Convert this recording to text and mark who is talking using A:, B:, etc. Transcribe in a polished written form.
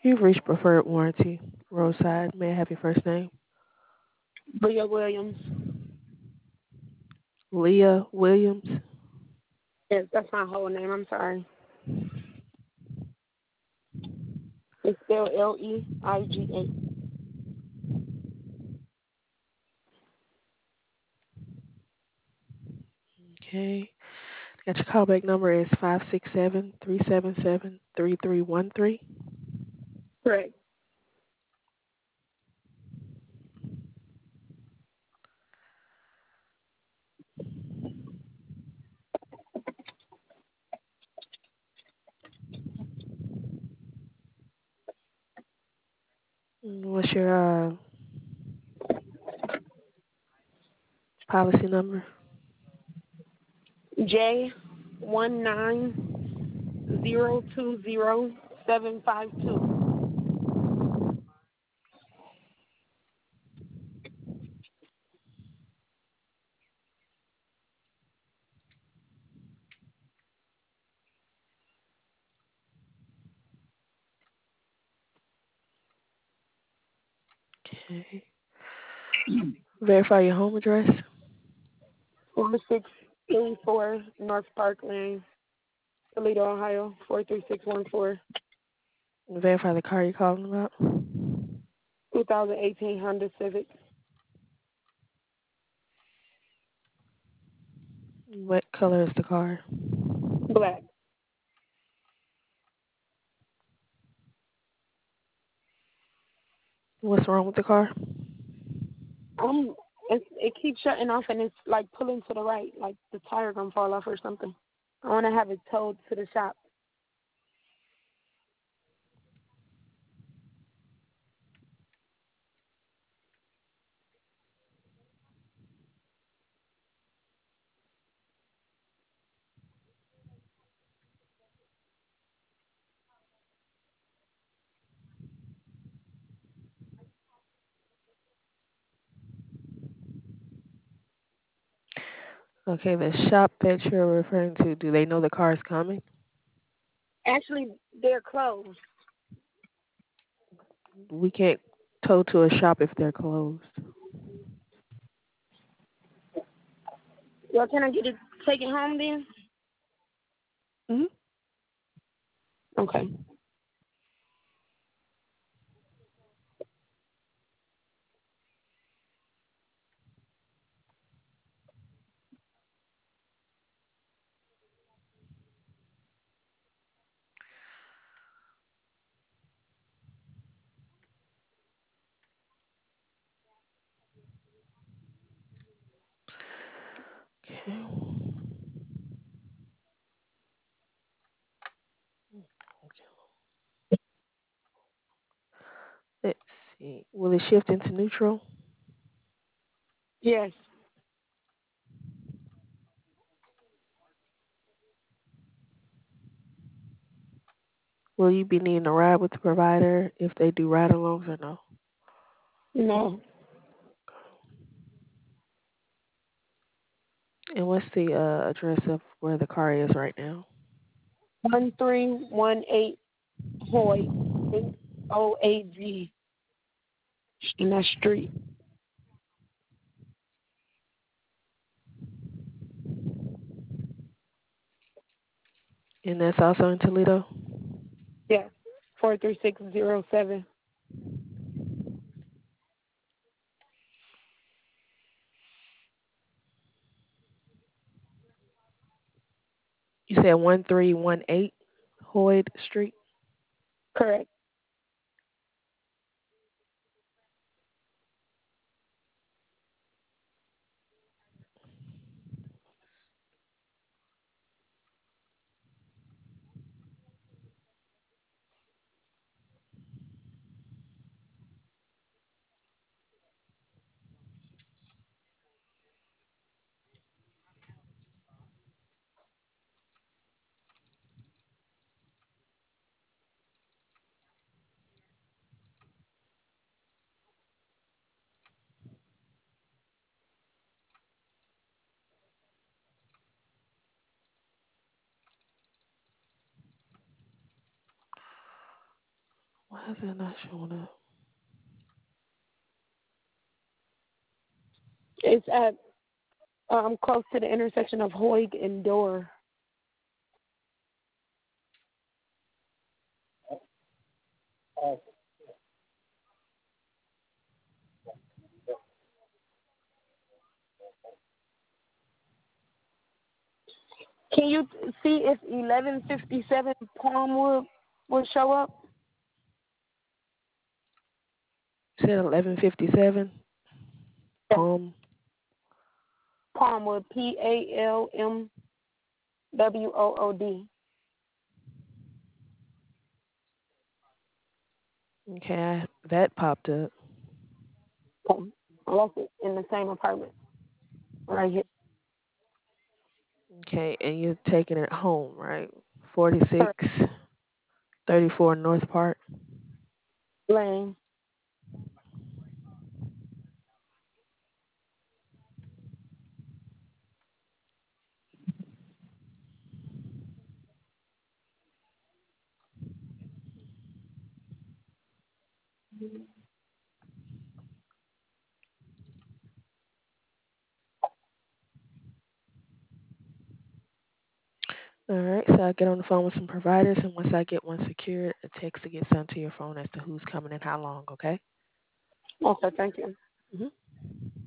A: You've reached preferred warranty. Roadside. May I have your first name?
B: Leah Williams.
A: Leah Williams.
B: Yes, that's my whole name. I'm sorry. It's spelled Leiga.
A: Okay. Got your callback number is 567-377-3313.
B: Correct.
A: What's your policy number?
B: J190200752.
A: Okay. Verify your home address.
B: 4684 North Park Lane, Toledo, Ohio 43614.
A: Verify the car you're calling about.
B: 2018 Honda Civic.
A: What color is the car?
B: Black.
A: What's wrong with the car?
B: It keeps shutting off and it's like pulling to the right, like the tire gonna fall off or something. I want to have it towed to the shop.
A: Okay, the shop that you're referring to, do they know the car is coming?
B: Actually, they're closed.
A: We can't tow to a shop if they're closed.
B: Well, can I get it taken home then?
A: Hmm.
B: Okay.
A: Okay. Let's see. Will it shift into neutral?
B: Yes.
A: Will you be needing a ride with the provider if they do ride-alongs or no?
B: No.
A: And what's the address of where the car is right now?
B: 1318 Hoyt, HOAG, in that street.
A: And that's also in Toledo?
B: Yes. 43607.
A: You said 1318 Hoyd Street?
B: Correct.
A: Why is it not showing up?
B: It's at close to the intersection of Hoyt and Door. Can you see if 1157 Palmwood will show up?
A: You said 1157.
B: Yes.
A: Palm.
B: Palmwood, PALMWOOD.
A: Okay, that popped up.
B: I left it in the same apartment right here.
A: Okay, and you're taking it home, right? 4634 North Park.
B: Lane.
A: All right, so I get on the phone with some providers, and once I get one secured, a text will get sent to your phone as to who's coming and how long. Okay.
B: Okay, thank you.
A: Mhm.